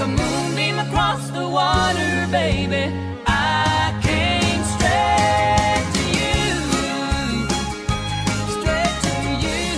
a moonbeam across the water, baby. I came straight to you, straight to you.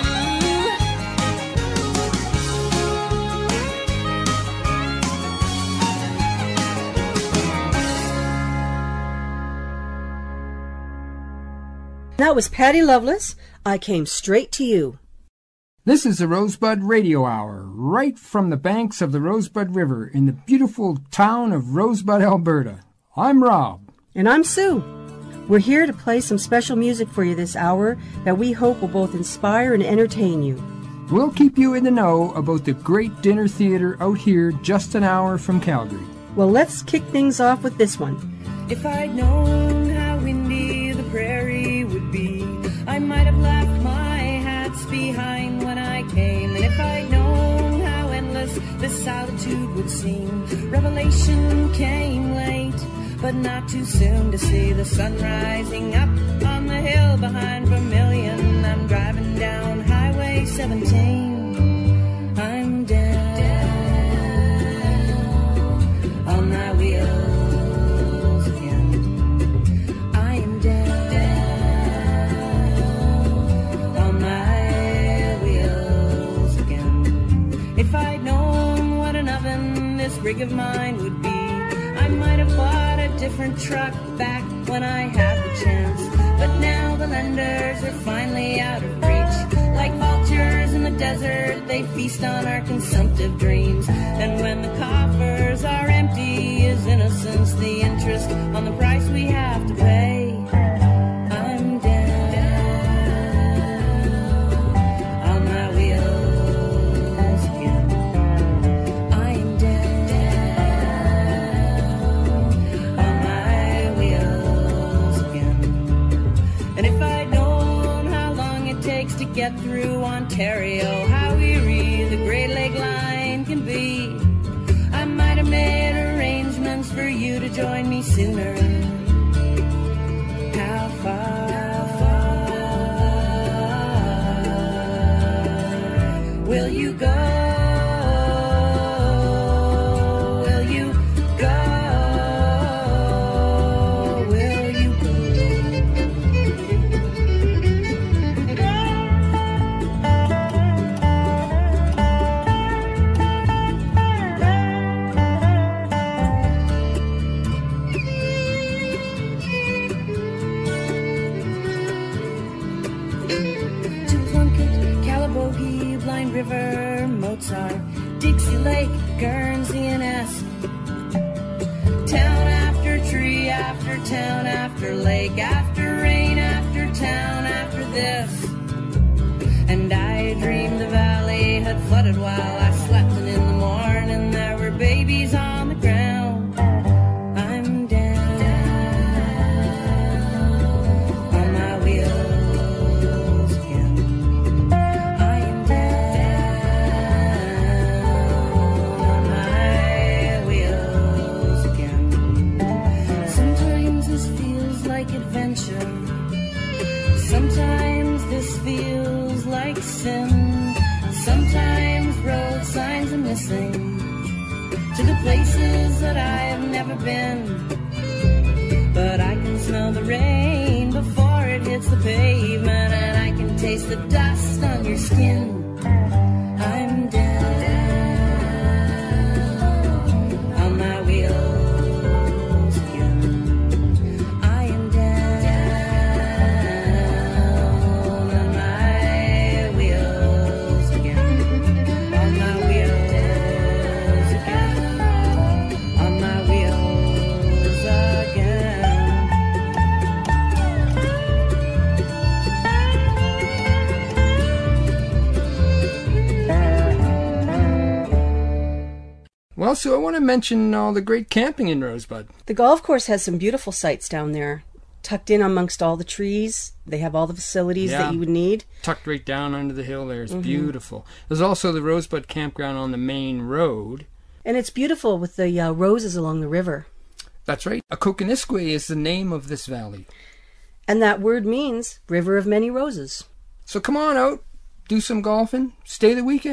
That was Patty Loveless. I came straight to you. This is the Rosebud Radio Hour, right from the banks of the Rosebud River in the beautiful town of Rosebud, Alberta. I'm Rob. And I'm Sue. We're here to play some special music for you this hour that we hope will both inspire and entertain you. We'll keep you in the know about the great dinner theater out here just an hour from Calgary. Well, let's kick things off with this one. If I'd known how windy the prairie would be, I might have left my hats behind when I came. And if I'd known how endless this solitude would seem, revelation came late, but not too soon to see the sun rising up on the hill behind Vermilion. I'm driving down Highway 17. I'm down on my wheels again. I am down on my wheels again. If I'd known what an oven this rig of mine would be, I might have bought a different truck back when I had the chance. But now the lenders are finally out of reach. Like vultures in the desert, they feast on our consumptive dreams. And when the coffers are empty, is innocence the interest on the price we have to pay? I'm down on my wheels again. I am down on my wheels again. And if I'd known how long it takes to get through Ontario, how eerie the Great Lake line can be, I might have made arrangements for you to join me sooner. How far will you go? Will you go? Will you go? To Plunkett, Calabogie, Blind River, Mozart, Dixie Lake, Guernsey and S. Town after tree, after town, after lake, after rain, after town, after this. And I dreamed the valley had flooded while I slept, and in the morning there were babies on the ground. I'm down on my wheels again. I am down on my wheels again. Sometimes this feels like adventure. Sometimes this feels like sin. Sometimes road signs are missing to the places that I have never been. But I can smell the rain before it hits the pavement, and I can taste the dust on your skin. I'm down on my wheels again. I am down on my wheels again. On my wheels again. On my wheels again. Well, Sue, I want to mention all the great camping in Rosebud. The golf course has some beautiful sites down there, tucked in amongst all the trees. They have all the facilities that you would need. Tucked right down under the hill there. It's beautiful. There's also the Rosebud Campground on the main road. And it's beautiful with the roses along the river. That's right. Akokonisque is the name of this valley. And that word means River of Many Roses. So come on out, do some golfing, stay the weekend.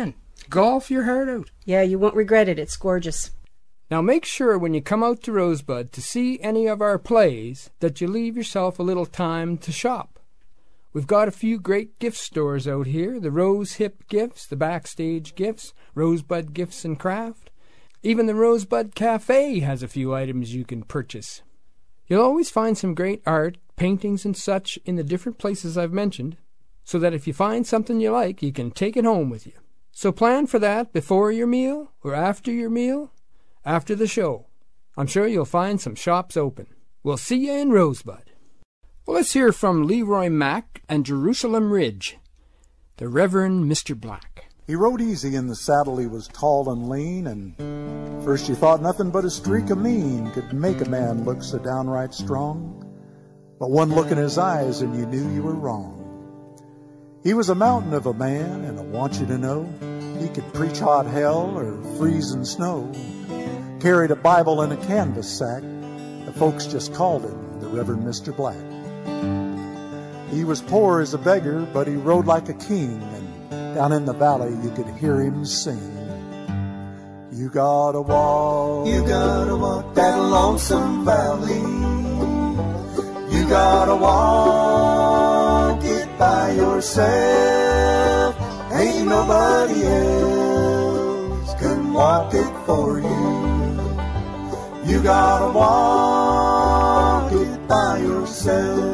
golf your heart out. Yeah, you won't regret it. It's gorgeous. Now make sure when you come out to Rosebud to see any of our plays that you leave yourself a little time to shop. We've got a few great gift stores out here, the Rose Hip Gifts, the Backstage Gifts, Rosebud Gifts and Craft. Even the Rosebud Cafe has a few items you can purchase. You'll always find some great art, paintings and such in the different places I've mentioned, so that if you find something you like, you can take it home with you. So plan for that before your meal or after your meal. After the show, I'm sure you'll find some shops open. We'll see you in Rosebud. Well, let's hear from Leroy Mack and Jerusalem Ridge, the Reverend Mr. Black. He rode easy in the saddle, he was tall and lean, and first you thought nothing but a streak of mean could make a man look so downright strong. But one look in his eyes and you knew you were wrong. He was a mountain of a man, and I want you to know, he could preach hot hell or freezing snow. Carried a Bible in a canvas sack. The folks just called him the Reverend Mr. Black. He was poor as a beggar, but he rode like a king, and down in the valley you could hear him sing. You gotta walk that lonesome valley. You gotta walk it by yourself. Ain't nobody else can walk it for you. You gotta walk it by yourself.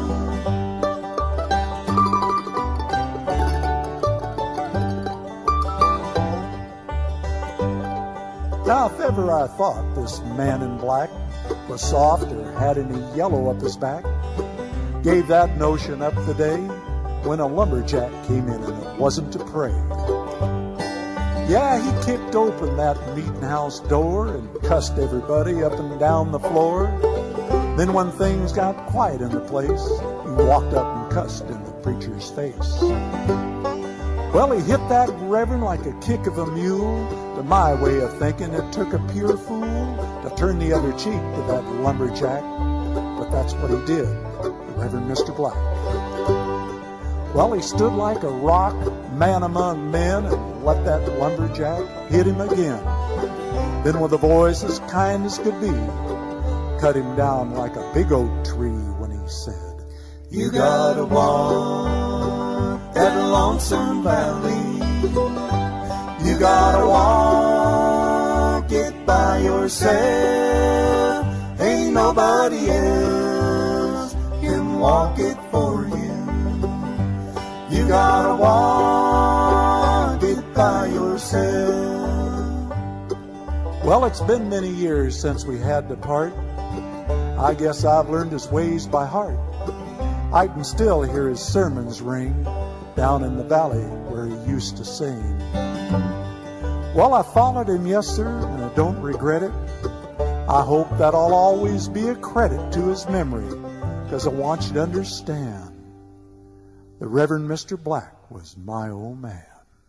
Now, if ever I thought this man in black was soft or had any yellow up his back, gave that notion up the day when a lumberjack came in and it wasn't to pray. Yeah, he kicked open that meeting house door and cussed everybody up and down the floor. Then when things got quiet in the place, he walked up and cussed in the preacher's face. Well, he hit that reverend like a kick of a mule. To my way of thinking, it took a pure fool to turn the other cheek to that lumberjack. But that's what he did, the Reverend Mr. Black. Well, he stood like a rock, man among men, and let that lumberjack hit him again. Then with a voice as kind as could be, cut him down like a big oak tree when he said, You gotta walk that lonesome valley. You gotta walk it by yourself. Ain't nobody else can walk it for you. You gotta walk it by yourself. Well, it's been many years since we had to part. I guess I've learned his ways by heart. I can still hear his sermons ring down in the valley where he used to sing. Well, I followed him, yes, sir, and I don't regret it. I hope that'll always be a credit to his memory, because I want you to understand, the Reverend Mr. Black was my old man.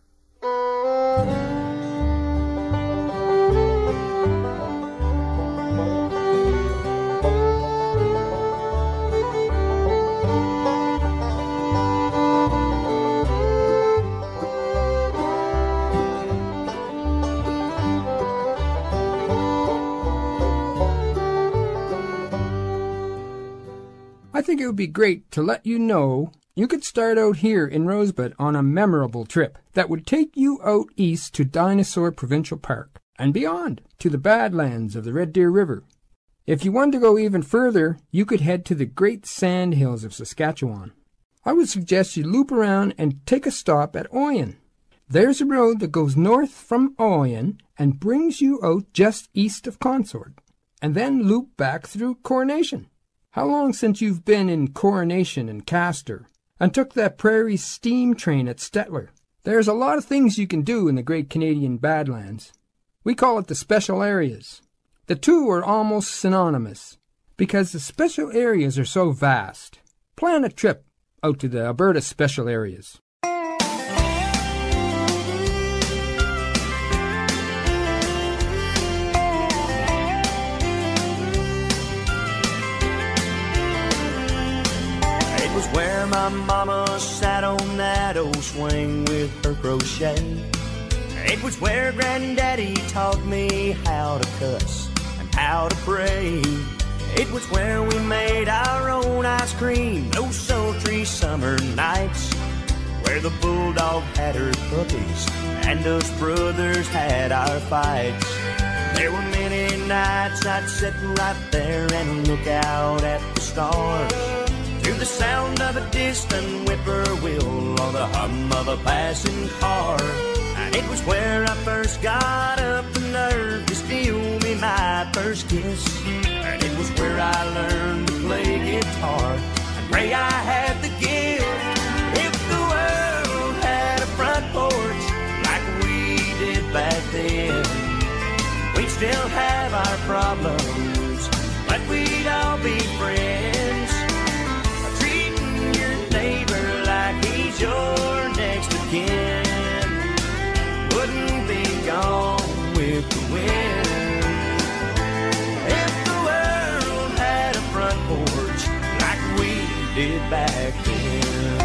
I think it would be great to let you know you could start out here in Rosebud on a memorable trip that would take you out east to Dinosaur Provincial Park and beyond to the Badlands of the Red Deer River. If you wanted to go even further, you could head to the Great Sand Hills of Saskatchewan. I would suggest you loop around and take a stop at Oyen. There's a road that goes north from Oyen and brings you out just east of Consort, and then loop back through Coronation. How long since you've been in Coronation and Castor, and took that prairie steam train at Stettler? There's a lot of things you can do in the Great Canadian Badlands. We call it the special areas. The two are almost synonymous, because the special areas are so vast. Plan a trip out to the Alberta special areas. Where my mama sat on that old swing with her crochet, It was where Granddaddy taught me how to cuss and how to pray. It was where we made our own ice cream those sultry summer nights, where the bulldog had her puppies and us brothers had our fights. There were many nights I'd sit right there and look out at the stars, through the sound of a distant whippoorwill or the hum of a passing car. And it was where I first got up the nerve to steal me my first kiss. And it was where I learned to play guitar and pray I had the gift. If the world had a front porch like we did back then, we'd still have our problems, but we'd all be friends. Treating your neighbor like he's your next of kin wouldn't be gone with the wind. If the world had a front porch like we did back then.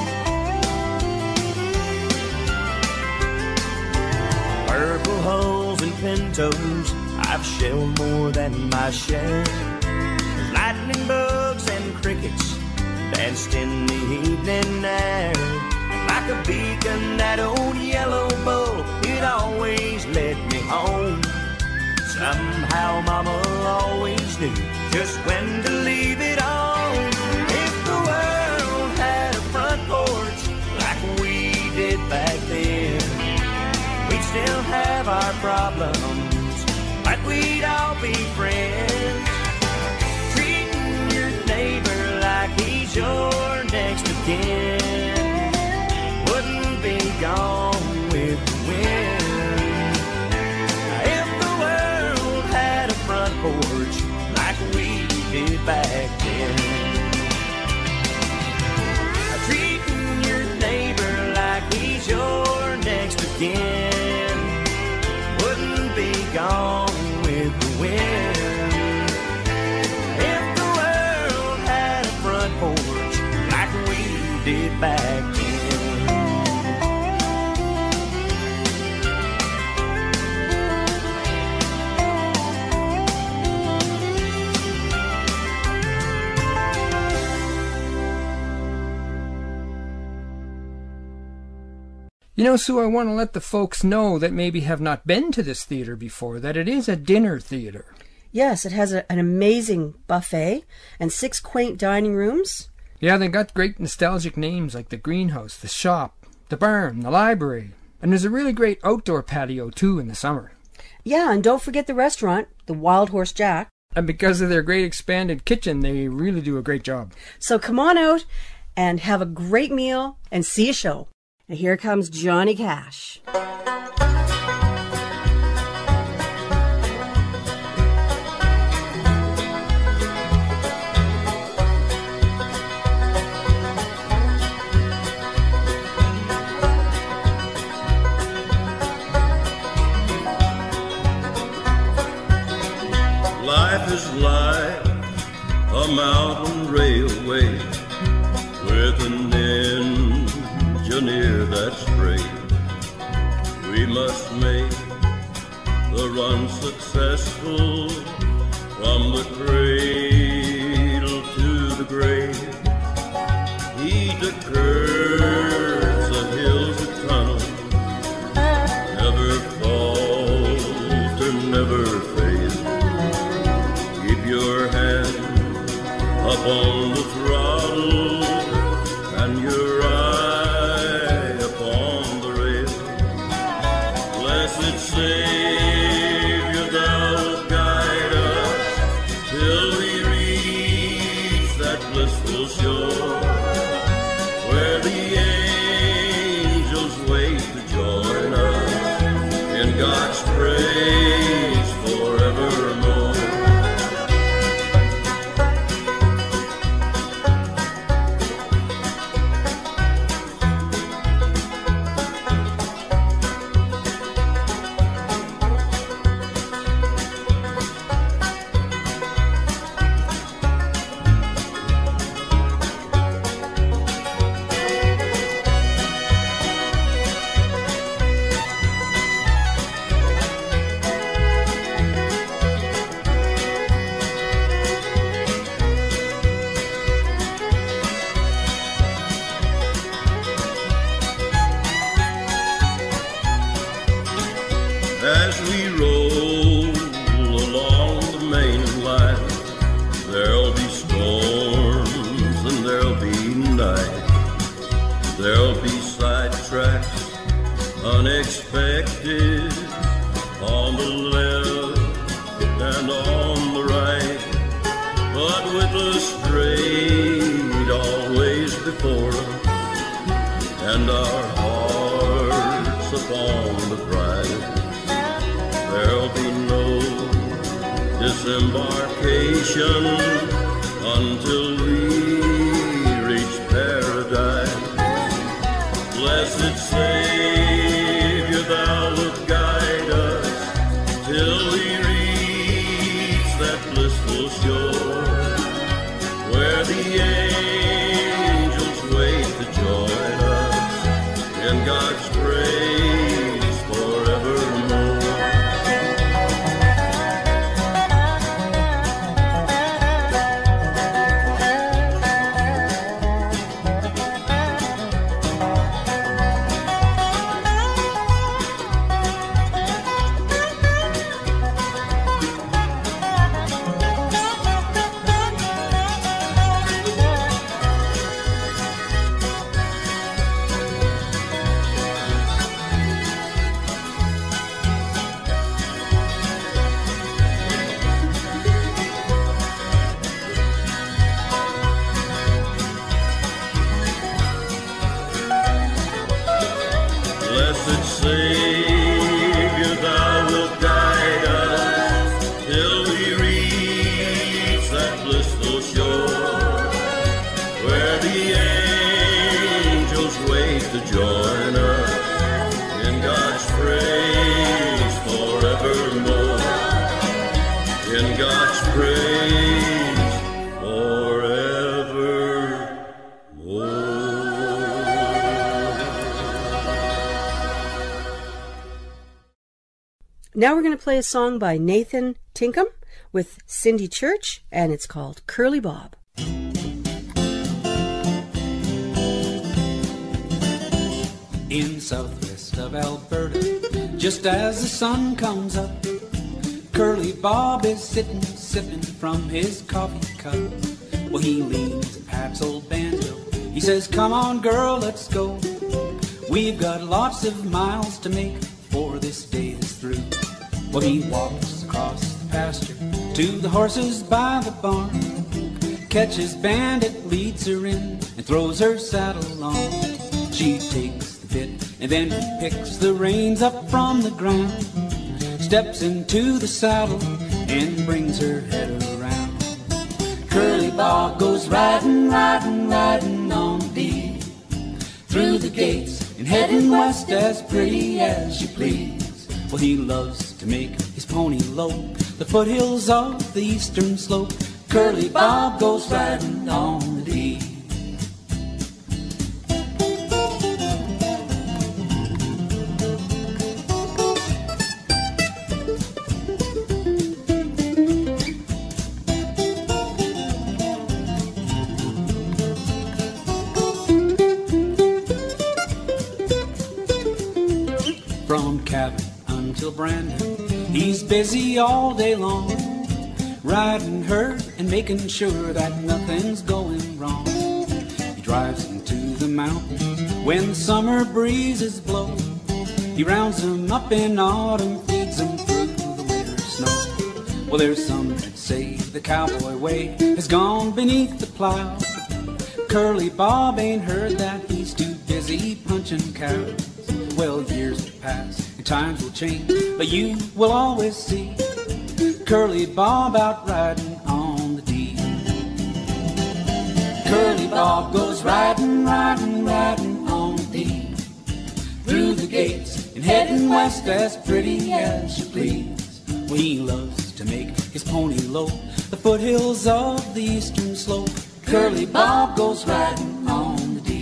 Purple hulls and pintos, I've shelled more than my share. Lightning bugs and crickets danced in the evening air. Like a beacon, that old yellow bull, it always led me home. Somehow Mama always knew just when to leave it on. If the world had a front porch like we did back then, we'd still have our problems, but we'd all be friends. Treating your neighbor like he's your next of kin wouldn't be gone with the wind. If the world had a front porch like we did back then, treating your neighbor like he's your next of kin wouldn't be gone with the wind. If the world had a front porch like we did back then. You know, Sue, I want to let the folks know that maybe have not been to this theater before, that it is a dinner theater. Yes, it has an amazing buffet and 6 quaint dining rooms. Yeah, they got great nostalgic names like the Greenhouse, the Shop, the Barn, the Library. And there's a really great outdoor patio, too, in the summer. Yeah, and don't forget the restaurant, the Wild Horse Jack. And because of their great expanded kitchen, they really do a great job. So come on out and have a great meal and see a show. And here comes Johnny Cash. Life is like a mountain railway with an engineer that's brave. We must make the run successful from the cradle to the grave. Heed the curves, the hills, the tunnels, never falter, never fail. Keep your hand upon the throttle and your eye upon the rail. Blessed Savior, thou wilt guide us till we reach that blissful shore where the we roll along the main line, there'll be storms and there'll be night. There'll be sidetracks, unexpected, on the left and on the right. But with the straight always before us, and our hearts upon the prize, there'll be no disembarkation until we reach paradise. Blessed Savior, thou wilt guide us till we reach that blissful shore, where the angels wait to join us in God's praise forevermore. Blessed Savior, thou wilt guide us till we reach that blissful shore, where the angels wait to join us in God's praise forevermore. In God's praise forevermore. Now we're going to play a song by Nathan Tinkham with Cindy Church, and it's called Curly Bob. In southwest of Alberta, just as the sun comes up, Curly Bob is sitting, sipping from his coffee cup. Well, he leans and pats old banjo. He says, come on, girl, let's go. We've got lots of miles to make before this day is through. Well, he walks across the pasture to the horses by the barn, catches Bandit, leads her in, and throws her saddle on. She takes the bit, and then he picks the reins up from the ground, steps into the saddle, and brings her head around. Curly Bob goes riding, riding, riding on the deed, through the gates and heading west as pretty as you please. Well, he loves to make his pony lope the foothills of the eastern slope. Curly Bob goes riding on the deed. From cabin until Brandon, he's busy all day long, riding herd and making sure that nothing's going wrong. He drives into the mountains when the summer breezes blow. He rounds them up in autumn, feeds them through the winter snow. Well, there's some that say the cowboy way has gone beneath the plow. Curly Bob ain't heard that, he's too busy punching cows. Well, years will pass and times will change, but you will always see Curly Bob out riding on the deed. Curly Bob goes riding, riding, riding on the deed, through the gates and heading west as pretty as you please. Well, he loves to make his pony lope the foothills of the eastern slope. Curly Bob goes riding on the deed.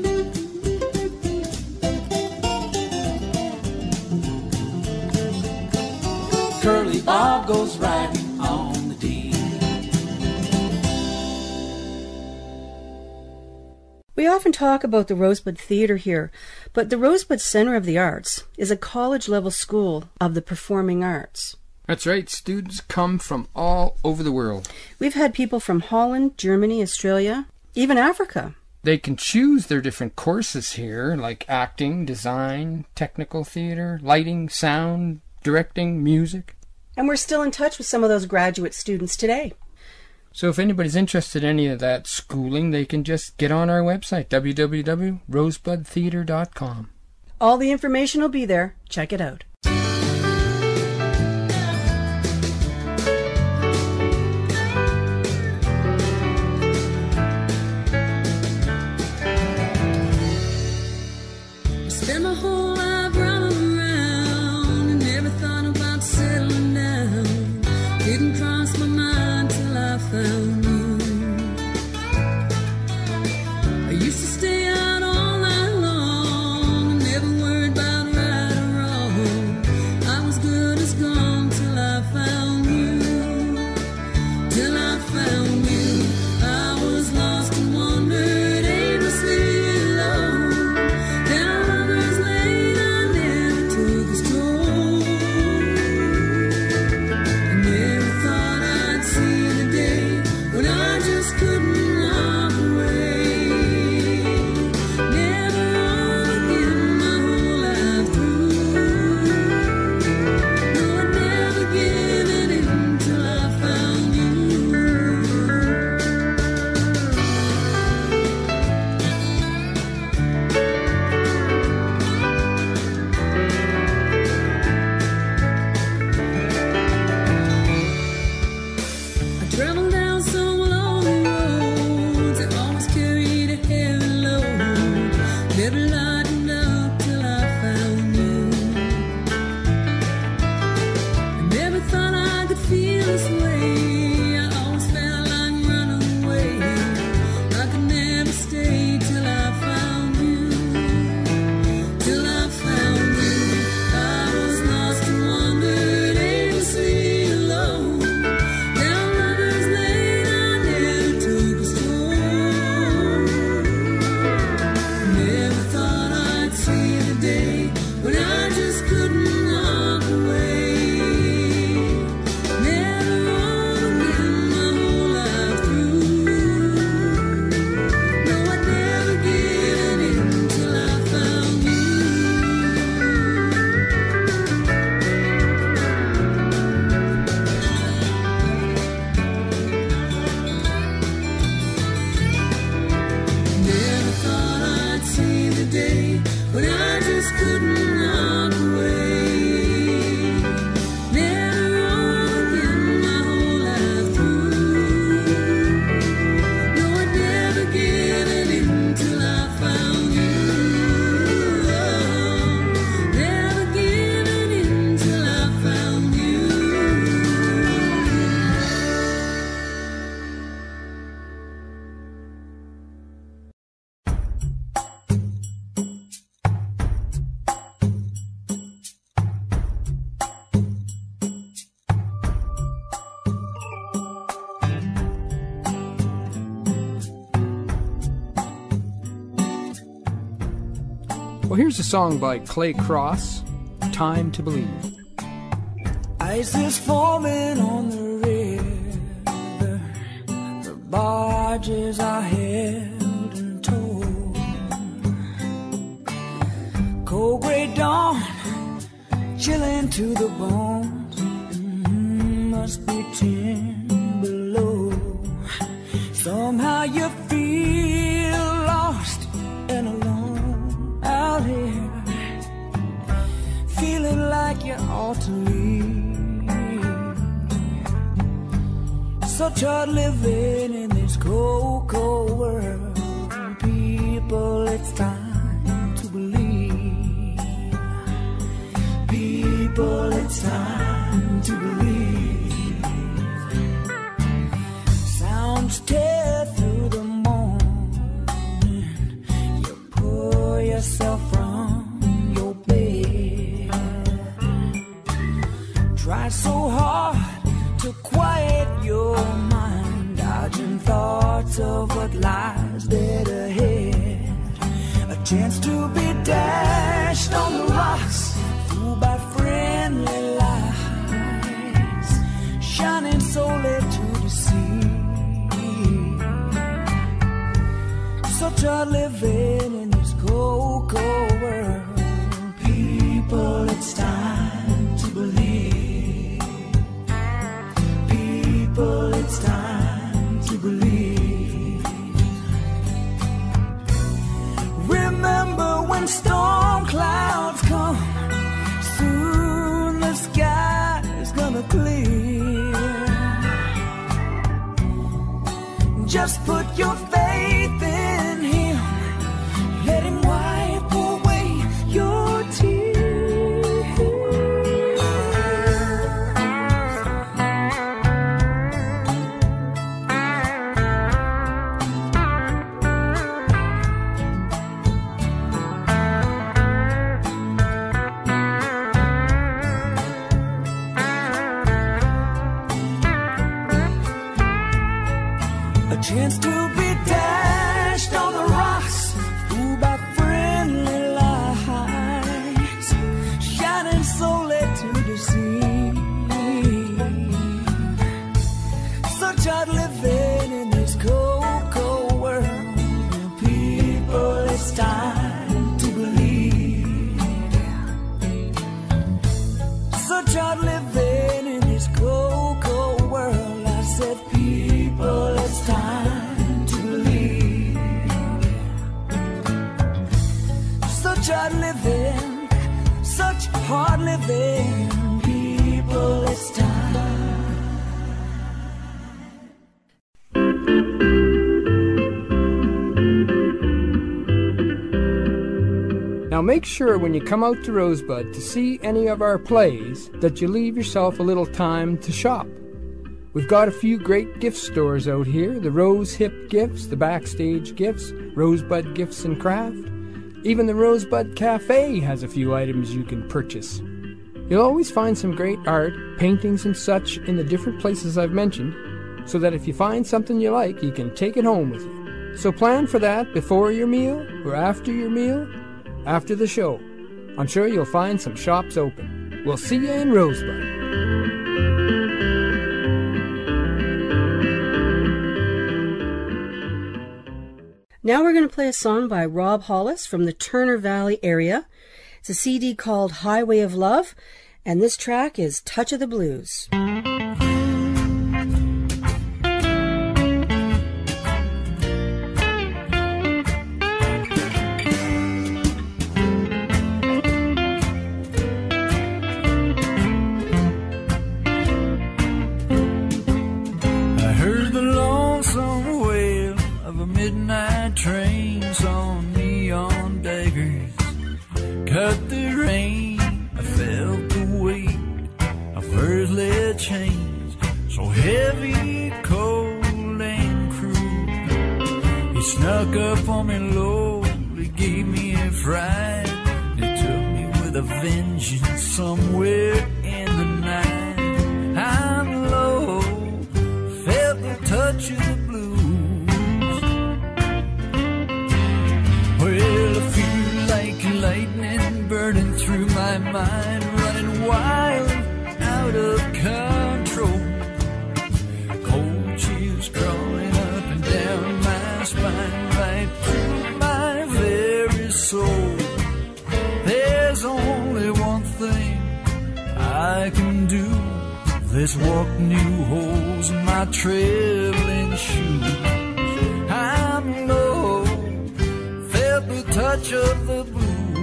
Curly Bob goes riding on the deed. We often talk about the Rosebud Theatre here, but the Rosebud Center of the Arts is a college-level school of the performing arts. That's right. Students come from all over the world. We've had people from Holland, Germany, Australia, even Africa. They can choose their different courses here, like acting, design, technical theater, lighting, sound, directing, music. And we're still in touch with some of those graduate students today. So if anybody's interested in any of that schooling, they can just get on our website, www.rosebudtheater.com. All the information will be there. Check it out. Spent my whole life running around and never thought about settling down. Didn't cross my mind till I found you. I used to stay out all night long and never worried about right or wrong. I was good as gone till I found you. Till I found you. I was lost and wandered aimlessly alone. Down Lover's Lane I never took a stroll. I never thought I'd see the day when I just couldn't walk away. Never wrong again my whole life through. No, I'd never given in till I found you. I traveled down some lonely roads that always carried a heavy load. Never lightened up till I found you. I never thought I could feel this way. I always felt like running away. I could never stay till I found you. Till I found you. I was lost and wandered aimlessly alone. Down Lover's Lane I never took a stroll. Never thought I'd see the day when I just couldn't walk away. Never wrong again my whole life through. No, I'd never given in till I found you. Never thought I'd see the day when I just couldn't walk away. Never wrong again my whole life through. No, I'd never given in till I found you. Never given in till I found you. Well, here's a song by Clay Cross, Time to Believe. Ice is forming on the river. The barges are held in tow. Cold gray dawn, chilling to the bones. Must be 10 below. Somehow you feel lost and alone out here, feeling like you ought to leave. So tired living in this cold, cold world. People, it's time to believe. People, it's time to believe. Sounds tear through the morning. You pull yourself from your bed. Try so hard to quiet your mind. I dodging thoughts of what lies dead ahead. A chance to be dashed on the rocks, fooled by friendly lights, shining solely to deceive. Such a living in this cold, cold world. People, it's time to believe. People, it's time to believe. Remember when storm clouds come, soon the sky is gonna clear. Just put your faith in Him, let Him wipe away your tears. Chance to be dashed on the rocks, fooled by friendly lights, shining solely to deceive. Such hard living in this cold, cold world. People, it's time to believe. Such hard living in this cold, cold world. I said, people, it's time to believe. Such hard living, such hard living. People, it's time. Now make sure when you come out to Rosebud to see any of our plays that you leave yourself a little time to shop. We've got a few great gift stores out here, the Rose Hip Gifts, the Backstage Gifts, Rosebud Gifts and Craft. Even the Rosebud Cafe has a few items you can purchase. You'll always find some great art, paintings and such in the different places I've mentioned, so that if you find something you like, you can take it home with you. So plan for that before your meal or after your meal, after the show. I'm sure you'll find some shops open. We'll see you in Rosebud. Now we're going to play a song by Rob Hollis from the Turner Valley area. It's a CD called Highway of Love, and this track is Touch of the Blues. Trains on neon daggers cut the rain. I felt the weight of earthly chains, so heavy, cold, and cruel. He snuck up on me low, he gave me a fright. He took me with a vengeance somewhere in the night. I'm low, felt the touch of the blues. Well, I feel like lightning burning through my mind, running wild, out of control. Cold chills crawling up and down my spine, right through my very soul. There's only one thing I can do. Let's walk new holes in my traveling shoes. I'm low, the touch of the blues.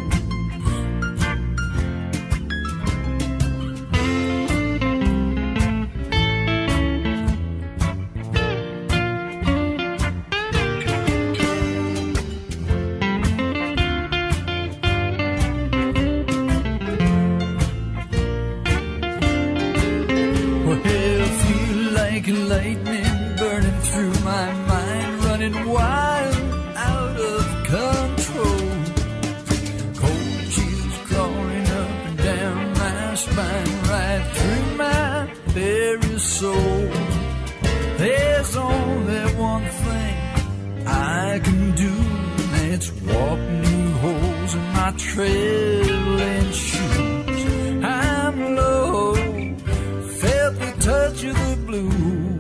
Well, I feel like lightning burning through my mind, running wild, out of control. Cold chills crawling up and down my spine, right through my very soul. There's only one thing I can do, and it's walk new holes in my trailing shoes. I'm low, felt the touch of the blues.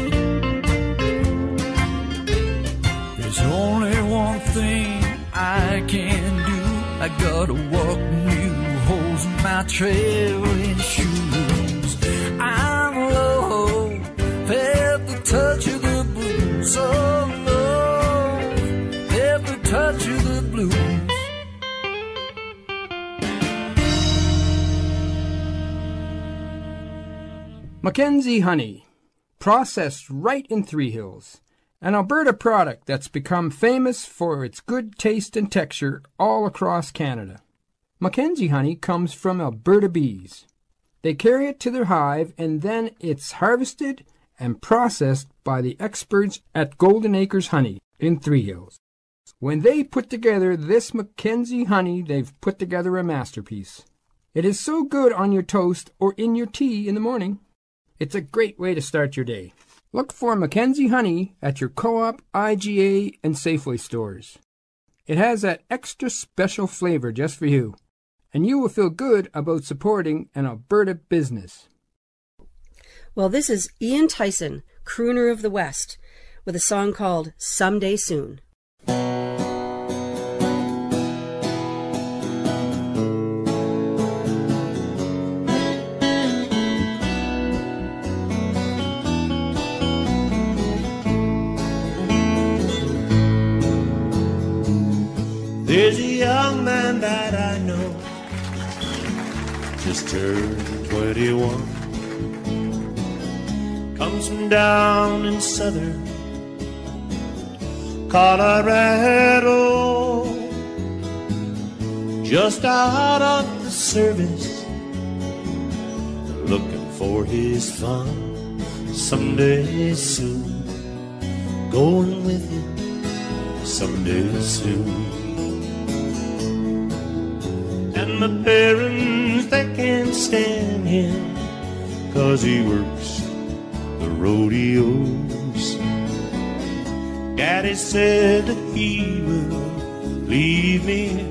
There's only one thing I can do. I gotta walk new holes in my trailing shoes. I'm low, felt the touch of the blues. So low, felt the touch of the blues. Mackenzie honey, processed right in Three Hills, an Alberta product that's become famous for its good taste and texture all across Canada. Mackenzie honey comes from Alberta bees. They carry it to their hive, and then it's harvested and processed by the experts at Golden Acres Honey in Three Hills. When they put together this Mackenzie honey, they've put together a masterpiece. It is so good on your toast or in your tea in the morning. It's a great way to start your day. Look for Mackenzie honey at your Co-op, IGA, and Safeway stores. It has that extra special flavor just for you, and you will feel good about supporting an Alberta business. Well, this is Ian Tyson, crooner of the West, with a song called Someday Soon. There's a young man that I know, just turned 21. Comes from down in southern Colorado, just out of the service, looking for his fun. Someday soon, going with him someday soon. And my parents, they can't stand him, 'cause he works the rodeos. Daddy said that he will leave me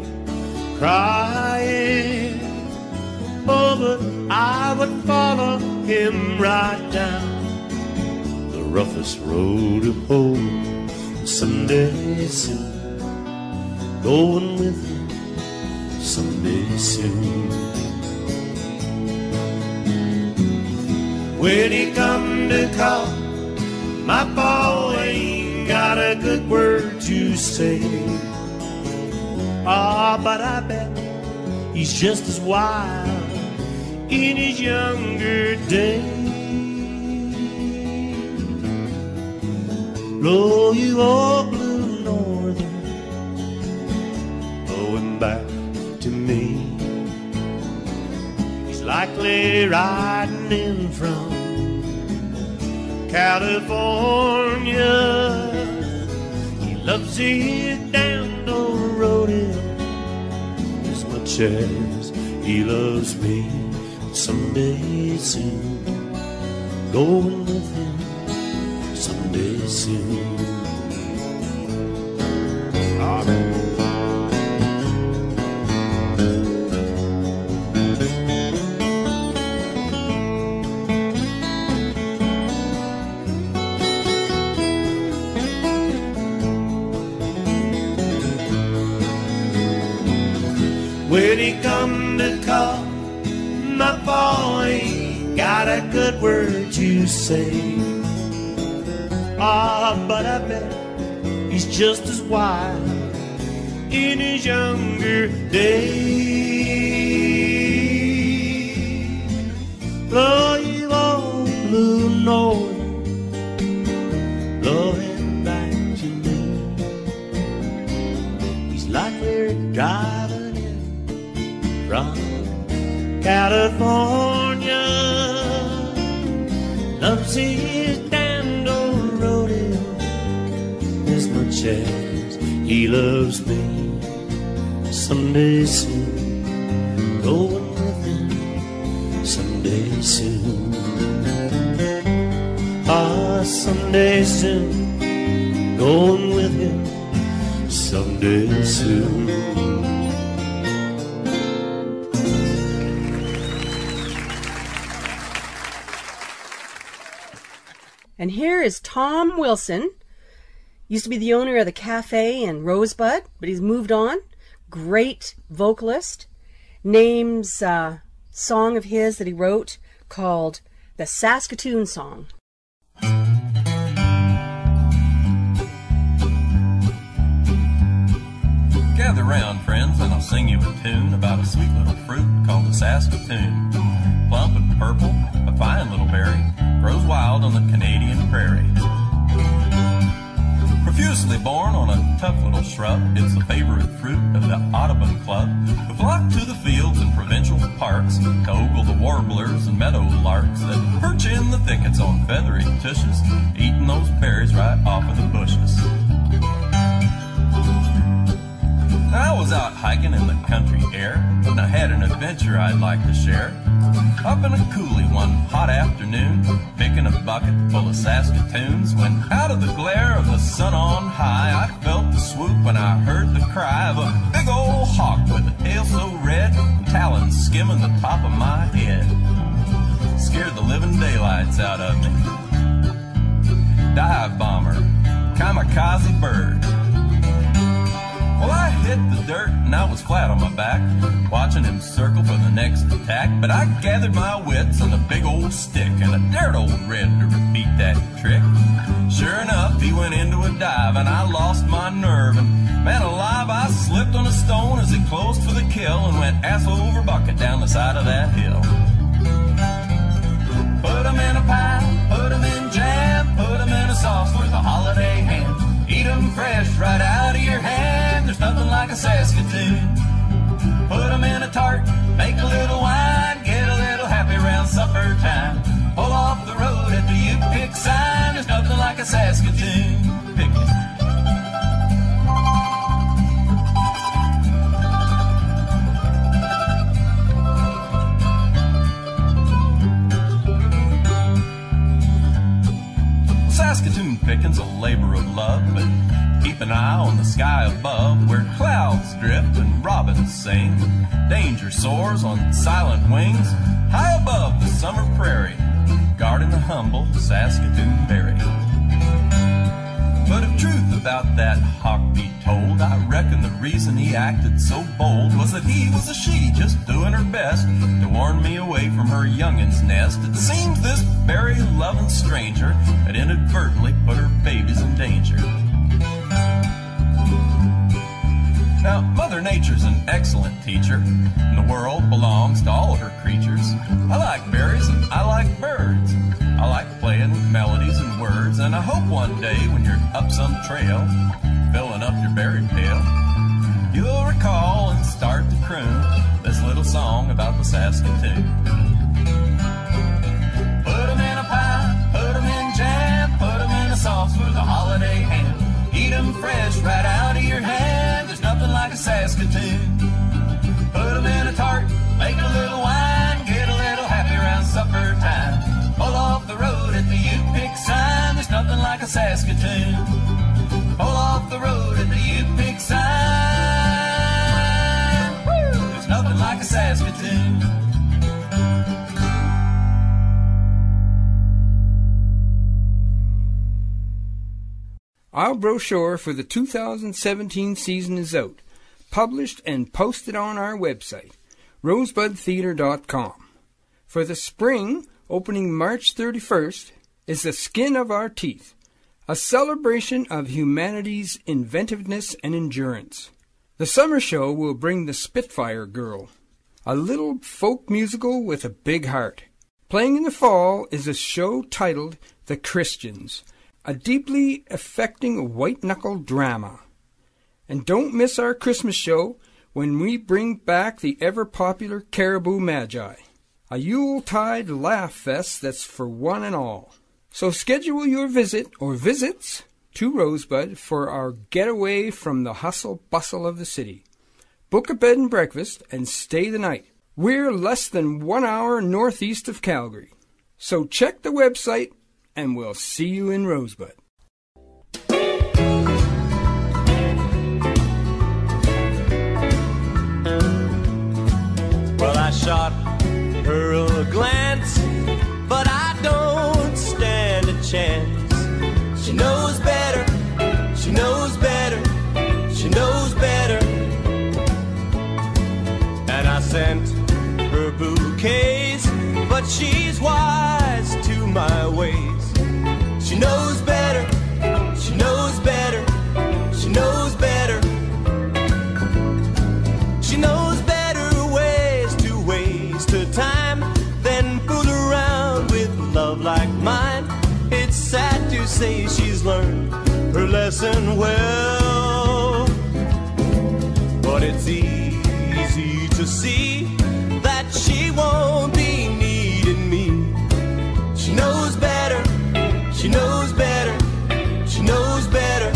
crying. Oh, but I would follow him right down the roughest road of home. Someday soon, going with him someday soon. When he come to call, my pa ain't got a good word to say. Ah, but I bet he's just as wild in his younger days. Blow you old blue northern, blow him back to me. He's likely riding in from California. He loves his damn old rodeo as much as he loves me. Someday soon, going with him someday soon. Amen. When he come to call, my pa ain't got a good word to say. Ah, but I bet he's just as wild in his younger days. Blow you old blue north, blow him back to me. He's likely driving in from California. Loves his damned old rodeo as much as he loves me. Someday soon, going with him someday soon. Ah, someday soon, going with him someday soon. And here is Tom Wilson. Used to be the owner of the cafe in Rosebud, but he's moved on. Great vocalist. Names a song of his that he wrote called The Saskatoon Song. Gather round, friends, and I'll sing you a tune about a sweet little fruit called the Saskatoon. Plump and purple, a fine little berry, grows wild on the Canadian prairie. Profusely born on a tough little shrub, it's the favorite fruit of the Audubon Club, who flock to the fields and provincial parks to ogle the warblers and meadow larks that perch in the thickets on feathery tushes, eating those berries right off of the bushes. I was out hiking in the country air, and I had an adventure I'd like to share. Up in a coulee one hot afternoon, picking a bucket full of Saskatoons, when out of the glare of the sun on high, I felt the swoop and I heard the cry of a big old hawk with a tail so red, and talons skimming the top of my head. Scared the living daylights out of me. Dive bomber, kamikaze bird. Well, I hit the dirt and I was flat on my back, watching him circle for the next attack. But I gathered my wits and a big old stick, and I dared old Red to repeat that trick. Sure enough, he went into a dive and I lost my nerve. And man alive, I slipped on a stone as he closed for the kill and went ass over bucket down the side of that hill. Put him in a pie, put him in jam, put him in a sauce with a holiday ham. Eat 'em fresh right out of your hand. There's nothing like a Saskatoon. Put 'em in a tart, make a little wine, get a little happy round supper time. Pull off the road at the U-Pick sign. There's nothing like a Saskatoon picnic. Saskatoon picking's a labor of love, but keep an eye on the sky above, where clouds drift and robins sing. Danger soars on silent wings, high above the summer prairie, guarding the humble Saskatoon berry. But if truth about that hawk be told, I reckon the reason he acted so bold was that he was a she just doing her best to warn me away from her youngin's nest. It seems this berry-loving stranger had inadvertently put her babies in danger. Now, Mother Nature's an excellent teacher, and the world belongs to all of her creatures. I like berries and I like birds. I like playing with melodies and words, and I hope one day when you're up some trail, filling up your berry pail, you'll recall and start to croon this little song about the Saskatoon. Put 'em in a pie, put 'em in jam, put 'em in a sauce with a holiday ham. Eat 'em fresh right out of your hand. There's nothing like a Saskatoon. Put 'em in a tart, make a little wine, get a little happy round supper time. Pull off the road at the U-Pick sign. There's nothing like a Saskatoon. Pull off the road at the U-Pick sign. Woo! There's nothing like a Saskatoon. Our brochure for the 2017 season is out, published and posted on our website, rosebudtheater.com. For the spring, opening March 31st, is The Skin of Our Teeth, a celebration of humanity's inventiveness and endurance. The summer show will bring The Spitfire Girl, a little folk musical with a big heart. Playing in the fall is a show titled The Christians, a deeply affecting white-knuckle drama. And don't miss our Christmas show when we bring back the ever-popular Caribou Magi, a Yuletide laugh fest that's for one and all. So schedule your visit or visits to Rosebud for our getaway from the hustle-bustle of the city. Book a bed and breakfast and stay the night. We're less than 1 hour northeast of Calgary. So check the website and we'll see you in Rosebud. Well, I shot her a glance, but I don't stand a chance. She knows better, she knows better, she knows better. And I sent her bouquets, but she's wise to my ways. She knows better, she knows better, she knows better. She knows better ways to waste her time than fool around with love like mine. It's sad to say she's learned her lesson well, but it's easy to see that she won't be needing me. She knows better, she knows better, she knows better.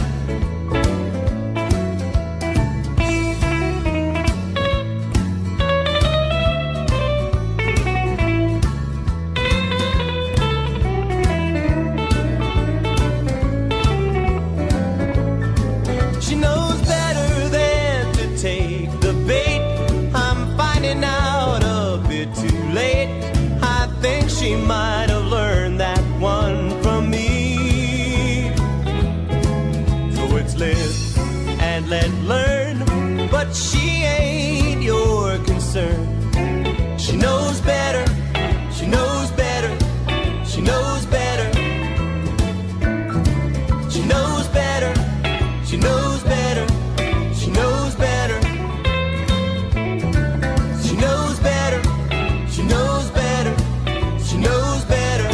She knows better than to take the bait. I'm finding out a bit too late. I think she might have learned that one from me. So it's live and let learn, but she ain't your concern. She knows better, she knows better, she knows better. She knows better, she knows better, she knows better. She knows better, she knows better, she knows better.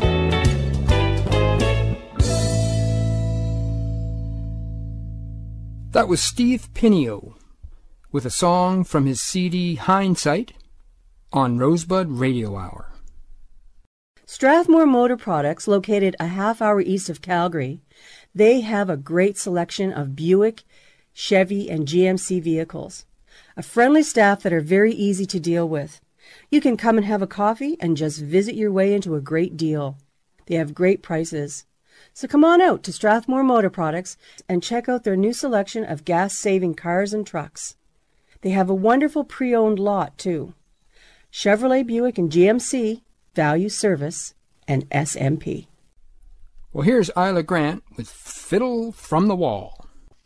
That was Steve Pinio with a song from his CD Hindsight on Rosebud Radio Hour. Strathmore Motor Products, located a half-hour east of Calgary, they have a great selection of Buick, Chevy, and GMC vehicles. A friendly staff that are very easy to deal with. You can come and have a coffee and just visit your way into a great deal. They have great prices. So come on out to Strathmore Motor Products and check out their new selection of gas-saving cars and trucks. They have a wonderful pre-owned lot, too. Chevrolet, Buick, and GMC, Value Service, and SMP. Well, here's Isla Grant with Fiddle from the Wall.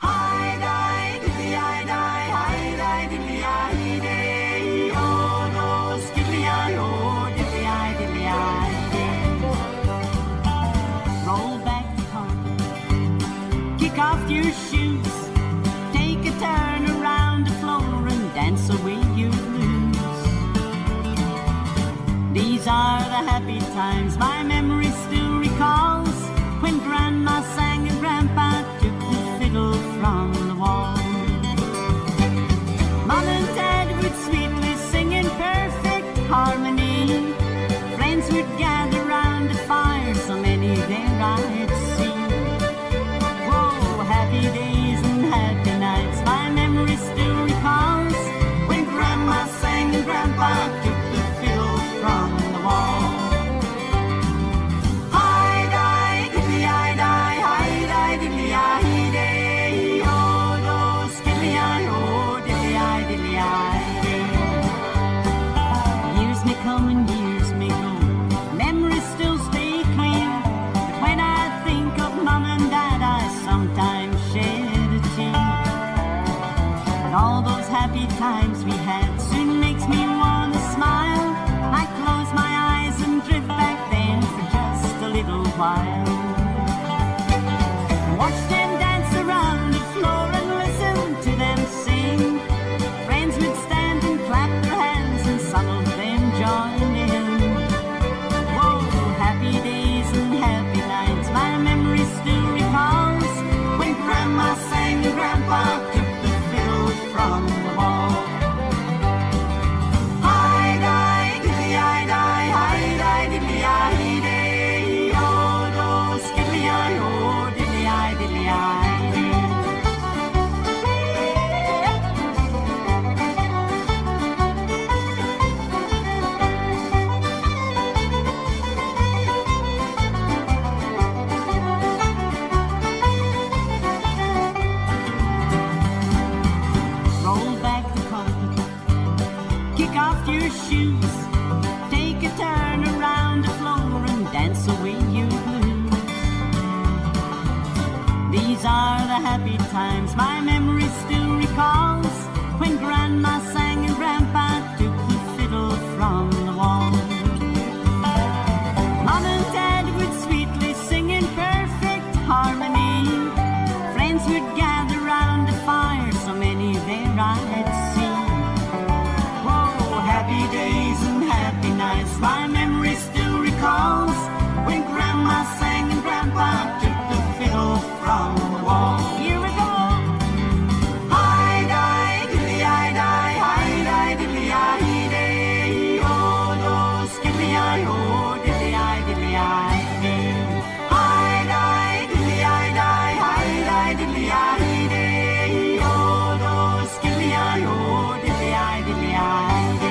Roll back the car, kick off your shoes, take a turn around the floor and dance away your blues. These are the happy times my memory still recalls, when Grandma sang and Grandpa took the fiddle from the wall. Mom and Dad would sweetly sing in perfect harmony. Friends would gather round the fire, so many there I'd see. Whoa, happy days and happy nights my memory still recalls, when Grandma sang and Grandpa took the fiddle from the wall. Years may come and years may go, memories still stay clear, but when I think of Mom and Dad I sometimes shed a tear. And all those happy times we had soon makes me want to smile. I close my eyes and drift back then for just a little while. Watch them dance around the floor and listen to them sing. Friends would stand and clap their hands and some of them join in. Whoa, happy days and happy nights my memory still recalls, when Grandma sang and Grandpa took the fiddle from the wall. Hi-di, diddly-i-di, hi-di, diddly-i-di, oh, dance away your blues. These are the happy times my memory still recalls, when Grandma sang and Grandpa took the fiddle from the wall. Mom and Dad would sweetly sing in perfect harmony. Friends would gather round the fire, so many there I'd seen. Whoa, happy days and happy nights my memory still recalls, when Grandma sang and Grandpa took the fiddle from the wall. Here we go. Hi-di, diddly-i-di, hi-di, diddly-i-day, oh, no, skiddly-i-oh, diddly-i, diddly-i-day. Hi-di, diddly-i-di, hi-di, diddly-i-day, oh, no, skiddly-i-oh, diddly-i, diddly-i-day.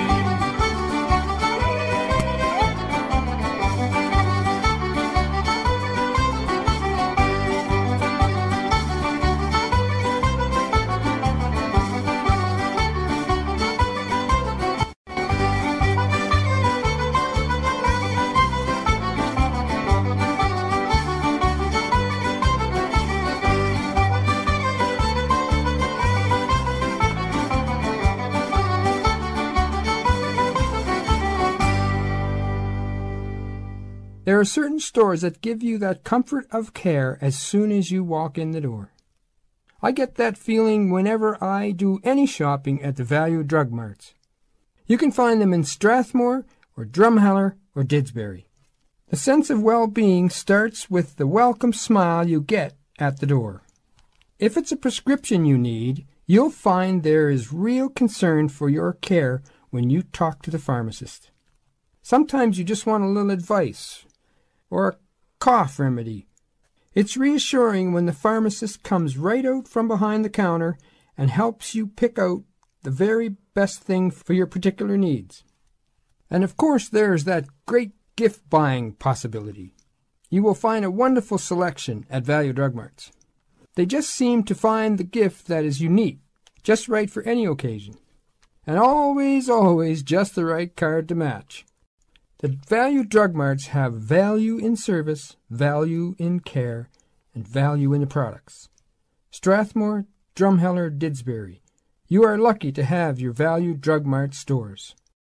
There are certain stores that give you that comfort of care as soon as you walk in the door. I get that feeling whenever I do any shopping at the Value Drug Marts. You can find them in Strathmore or Drumheller or Didsbury. The sense of well-being starts with the welcome smile you get at the door. If it's a prescription you need, you'll find there is real concern for your care when you talk to the pharmacist. Sometimes you just want a little advice or a cough remedy. It's reassuring when the pharmacist comes right out from behind the counter and helps you pick out the very best thing for your particular needs. And of course there's that great gift buying possibility. You will find a wonderful selection at Value Drug Marts. They just seem to find the gift that is unique, just right for any occasion. And always just the right card to match. The Value Drug Marts have value in service, value in care, and value in the products. Strathmore, Drumheller, Didsbury. You are lucky to have your Value Drug Mart stores.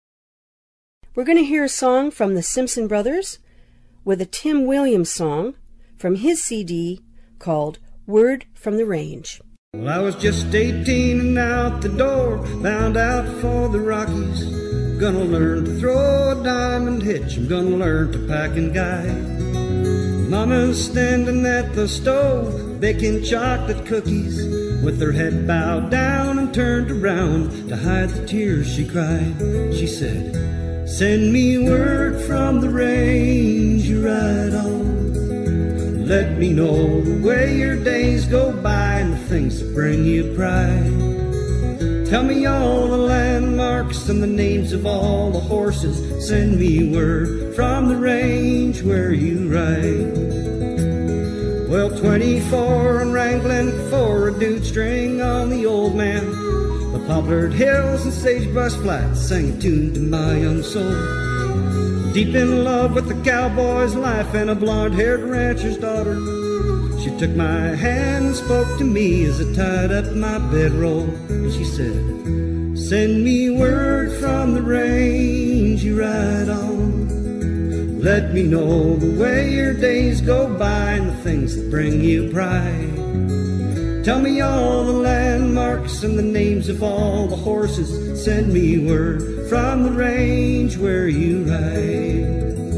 We're going to hear a song from the Simpson Brothers with a Tim Williams song from his CD called Word from the Range. Well, I was just 18 and out the door, bound out for the Rockies. Gonna learn to throw a diamond hitch, I'm gonna learn to pack and guide. Mama's standing at the stove, baking chocolate cookies, with her head bowed down and turned around to hide the tears she cried. She said, send me word from the range you ride on. Let me know the way your days go by and the things that bring you pride. Tell me all the landmarks and the names of all the horses. Send me word from the range where you ride. Well, 24 and wrangling for a dude string on the old man. The poplar hills and sagebrush flats sang a tune to my young soul. Deep in love with the cowboy's life and a blonde-haired rancher's daughter. She took my hand and spoke to me as I tied up my bedroll. And she said, send me word from the range you ride on. Let me know the way your days go by and the things that bring you pride. Tell me all the landmarks and the names of all the horses. Send me word from the range where you ride.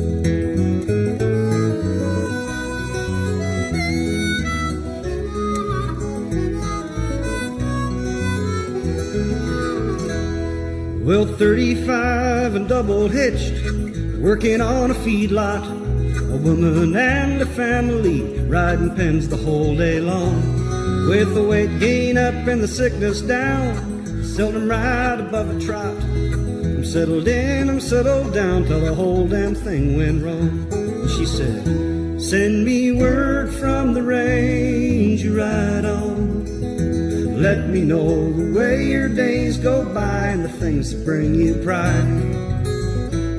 Well, 35 and double hitched, working on a feedlot. A woman and a family riding pens the whole day long. With the weight gain up and the sickness down, seldom right above a trot. I'm settled in, I'm settled down till the whole damn thing went wrong. And she said, send me word from the range you ride on. Let me know the way your days go by and the things that bring you pride.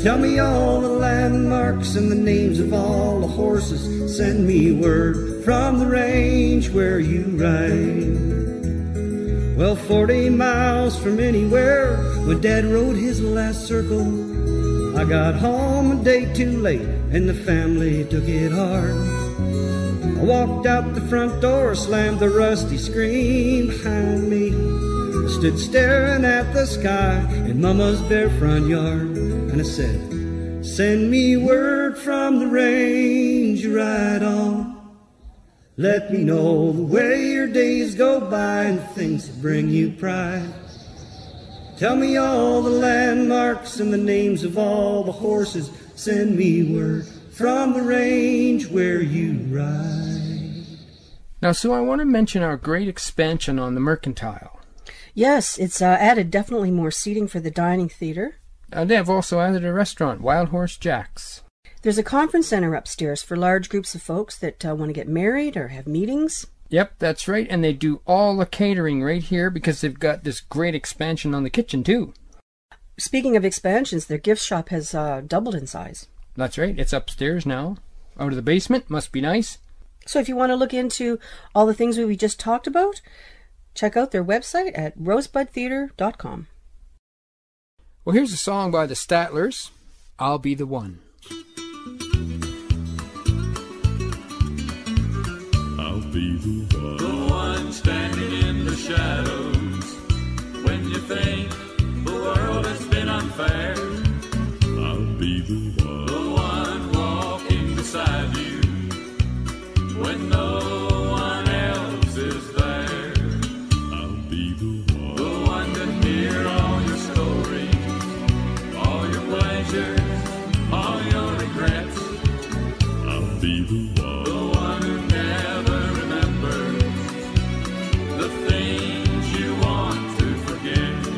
Tell me all the landmarks and the names of all the horses. Send me word from the range where you ride. Well, 40 miles from anywhere, when Dad rode his last circle, I got home a day too late, and the family took it hard. I walked out the front door, slammed the rusty screen behind me, stood staring at the sky in Mama's bare front yard, and I said, send me word from the range you ride on. Let me know the way your days go by and the things that bring you pride. Tell me all the landmarks and the names of all the horses. Send me word from the range where you ride. Now, Sue, I want to mention our great expansion on the Mercantile. Yes, it's added definitely more seating for the dining theater. They have also added a restaurant, Wild Horse Jack's. There's a conference center upstairs for large groups of folks that want to get married or have meetings. Yep, that's right, and they do all the catering right here because they've got this great expansion on the kitchen, too. Speaking of expansions, their gift shop has doubled in size. That's right, it's upstairs now. Out of the basement, must be nice. So if you want to look into all the things we just talked about, check out their website at rosebudtheater.com. Well, here's a song by the Statlers, I'll Be the One. I'll be the one standing in the shadows. When you think the world has been unfair, I'll be the one walking beside you. When no one else is there, I'll be the one to hear all your stories, all your pleasures, all your regrets. I'll be the one who never the things you want to forget.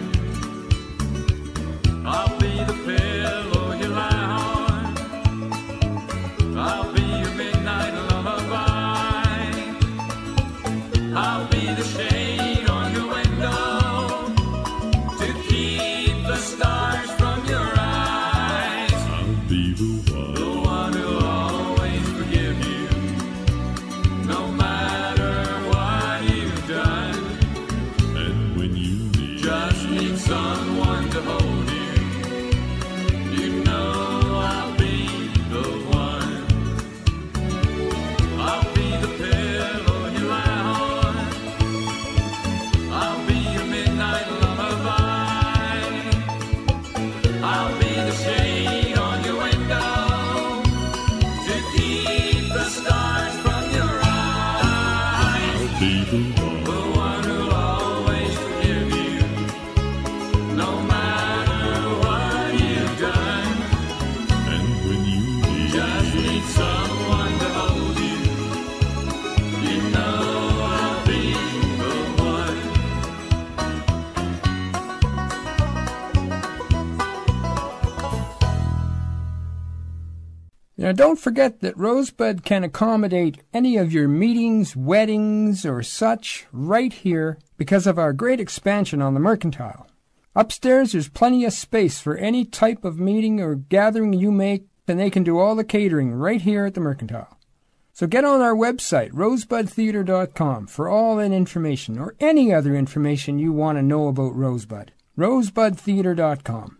I'll be the pillow you lie on. I'll be your midnight lullaby. I'll be the shade on your window to keep the stars from your eyes. I'll be the one who'll always forgive you, no matter what you've done. And when you just need someone to hold you, you know I'll be the one. I'll be the pillow you lie on. I'll be your midnight lullaby. I'll be the shade on your window to keep the stars from your eyes. I'll be the one who'll always forgive you, no matter what you've done. And when you just need someone to hold you, you know I'll be the one. Now, don't forget that Rosebud can accommodate any of your meetings, weddings, or such right here because of our great expansion on the Mercantile. Upstairs, there's plenty of space for any type of meeting or gathering you make, and they can do all the catering right here at the Mercantile. So get on our website, rosebudtheater.com, for all that information or any other information you want to know about Rosebud. rosebudtheater.com.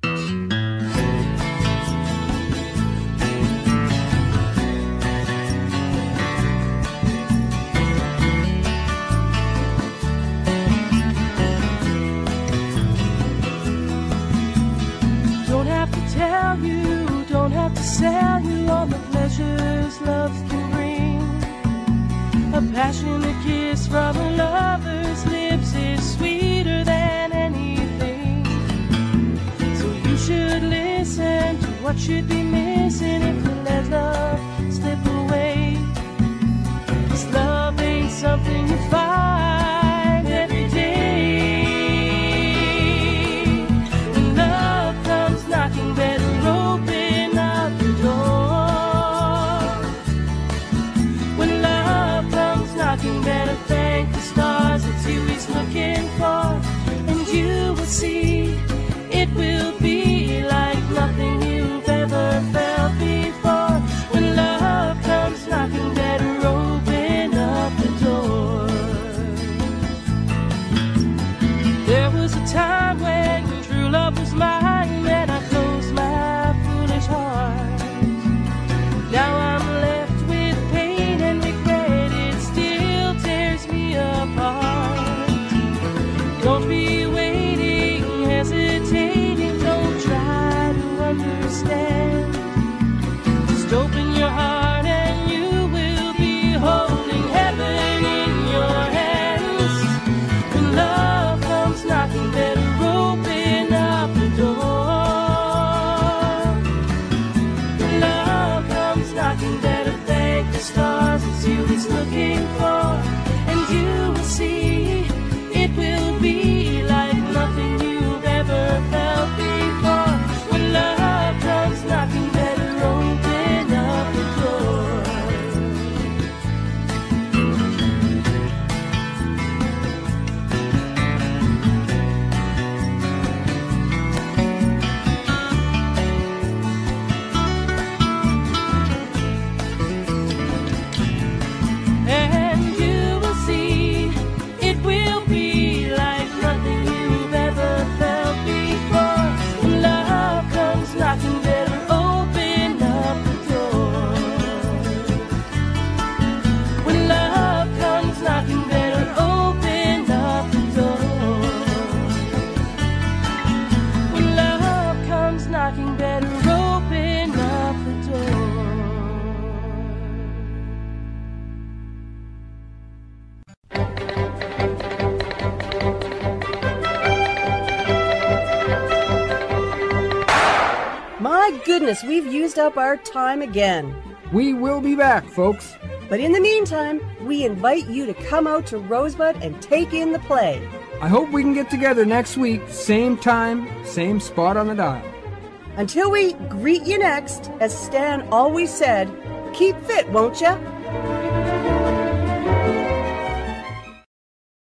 Don't have to tell you, don't have to sell you all the pleasures love can bring. A passionate kiss from a lover's lips is sweeter than anything. So you should listen to what should be missing if you let love slip away. 'Cause love ain't something you find every day. When love comes knocking, better open up the door. When love comes knocking, better thank the stars. It's you he's looking for, and you will see it will be like nothing you knocking, better thank the stars, it's you he's looking for. And you will see, it will be like nothing you've ever felt before. When love comes knocking, better open up the door. And you will see, it will be like nothing you've ever felt before. When love comes knocking, better open up the door. When love comes knocking, better open up the door. When love comes knocking, better open up the door. My goodness, we've used up our time again. We will be back, folks. But in the meantime, we invite you to come out to Rosebud and take in the play. I hope we can get together next week, same time, same spot on the dial. Until we greet you next, as Stan always said, keep fit, won't ya?